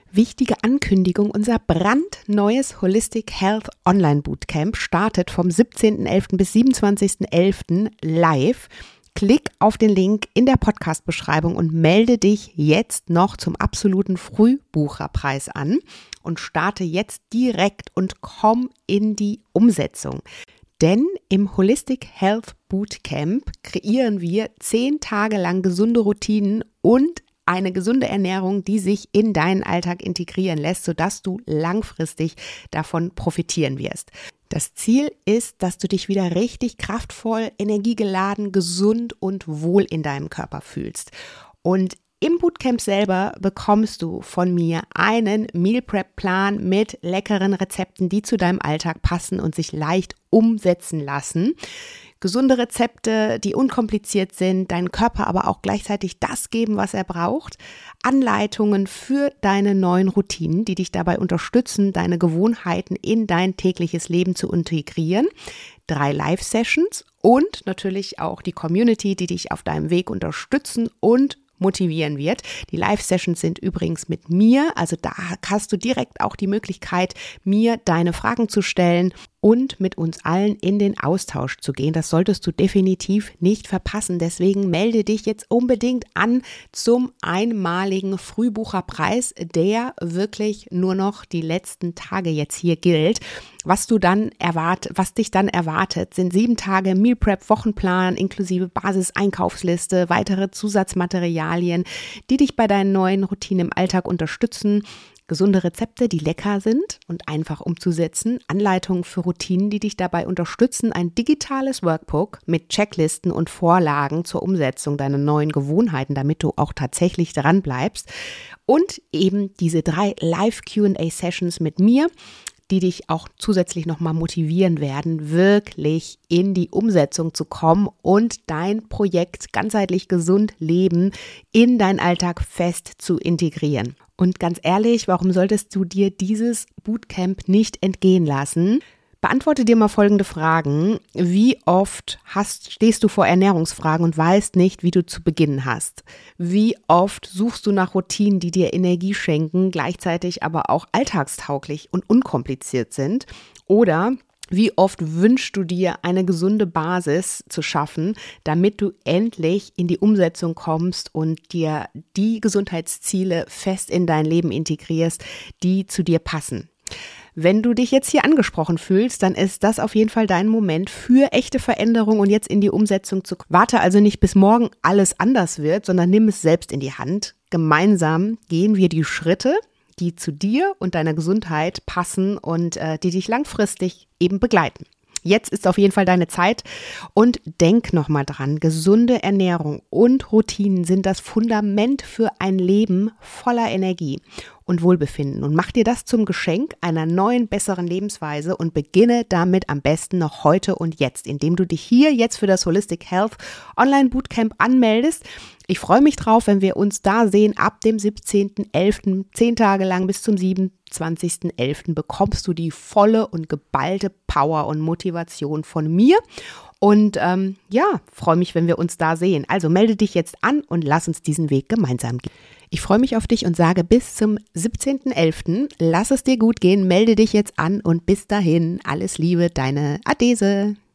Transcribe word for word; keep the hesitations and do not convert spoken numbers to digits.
Wichtige Ankündigung, unser brandneues Holistic Health Online Bootcamp startet vom siebzehnten elften bis siebenundzwanzigsten elften live. Klick auf den Link in der Podcast-Beschreibung und melde dich jetzt noch zum absoluten Frühbucherpreis an und starte jetzt direkt und komm in die Umsetzung. Denn im Holistic Health Bootcamp kreieren wir zehn Tage lang gesunde Routinen und eine gesunde Ernährung, die sich in deinen Alltag integrieren lässt, sodass du langfristig davon profitieren wirst. Das Ziel ist, dass du dich wieder richtig kraftvoll, energiegeladen, gesund und wohl in deinem Körper fühlst. Und im Bootcamp selber bekommst du von mir einen Meal Prep Plan mit leckeren Rezepten, die zu deinem Alltag passen und sich leicht umsetzen lassen. Gesunde Rezepte, die unkompliziert sind, deinen Körper aber auch gleichzeitig das geben, was er braucht. Anleitungen für deine neuen Routinen, die dich dabei unterstützen, deine Gewohnheiten in dein tägliches Leben zu integrieren. Drei Live-Sessions und natürlich auch die Community, die dich auf deinem Weg unterstützen und motivieren wird. Die Live-Sessions sind übrigens mit mir, also da hast du direkt auch die Möglichkeit, mir deine Fragen zu stellen und mit uns allen in den Austausch zu gehen. Das solltest du definitiv nicht verpassen. Deswegen melde dich jetzt unbedingt an zum einmaligen Frühbucherpreis, der wirklich nur noch die letzten Tage jetzt hier gilt. Was du dann erwartet, was dich dann erwartet, sind sieben Tage Meal Prep Wochenplan inklusive Basis-Einkaufsliste, weitere Zusatzmaterialien, die dich bei deinen neuen Routinen im Alltag unterstützen. Gesunde Rezepte, die lecker sind und einfach umzusetzen, Anleitungen für Routinen, die dich dabei unterstützen, ein digitales Workbook mit Checklisten und Vorlagen zur Umsetzung deiner neuen Gewohnheiten, damit du auch tatsächlich dran bleibst und eben diese drei Live-Q and A-Sessions mit mir, die dich auch zusätzlich nochmal motivieren werden, wirklich in die Umsetzung zu kommen und dein Projekt ganzheitlich gesund leben in deinen Alltag fest zu integrieren. Und ganz ehrlich, warum solltest du dir dieses Bootcamp nicht entgehen lassen? Beantworte dir mal folgende Fragen. Wie oft hast, stehst du vor Ernährungsfragen und weißt nicht, wie du zu beginnen hast? Wie oft suchst du nach Routinen, die dir Energie schenken, gleichzeitig aber auch alltagstauglich und unkompliziert sind? Oder wie oft wünschst du dir, eine gesunde Basis zu schaffen, damit du endlich in die Umsetzung kommst und dir die Gesundheitsziele fest in dein Leben integrierst, die zu dir passen? Wenn du dich jetzt hier angesprochen fühlst, dann ist das auf jeden Fall dein Moment für echte Veränderung und jetzt in die Umsetzung zu kommen. Warte also nicht, bis morgen alles anders wird, sondern nimm es selbst in die Hand. Gemeinsam gehen wir die Schritte, die zu dir und deiner Gesundheit passen und äh, die dich langfristig eben begleiten. Jetzt ist auf jeden Fall deine Zeit und denk nochmal dran, gesunde Ernährung und Routinen sind das Fundament für ein Leben voller Energie und Wohlbefinden. Und mach dir das zum Geschenk einer neuen, besseren Lebensweise und beginne damit am besten noch heute und jetzt, indem du dich hier jetzt für das Holistic Health Online Bootcamp anmeldest. Ich freue mich drauf, wenn wir uns da sehen. Ab dem siebzehnten elften, zehn Tage lang bis zum siebenundzwanzigsten elften bekommst du die volle und geballte Power und Motivation von mir. Und ähm, ja, freue mich, wenn wir uns da sehen. Also melde dich jetzt an und lass uns diesen Weg gemeinsam gehen. Ich freue mich auf dich und sage bis zum siebzehnten elften Lass es dir gut gehen, melde dich jetzt an und bis dahin alles Liebe, deine Adese.